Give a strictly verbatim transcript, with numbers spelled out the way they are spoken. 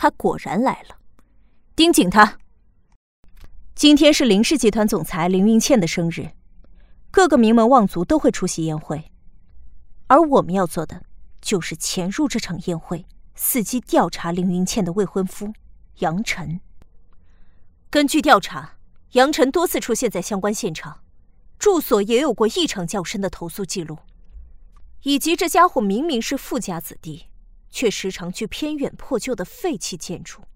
他果然来了，盯紧他。今天是林氏集团总裁林云倩的生日，各个名门望族都会出席宴会，而我们要做的就是潜入这场宴会，伺机调查林云倩的未婚夫杨晨。根据调查，杨晨多次出现在相关现场，住所也有过异常较深的投诉记录，以及这家伙明明是富家子弟，却时常去偏远破旧的废弃建筑，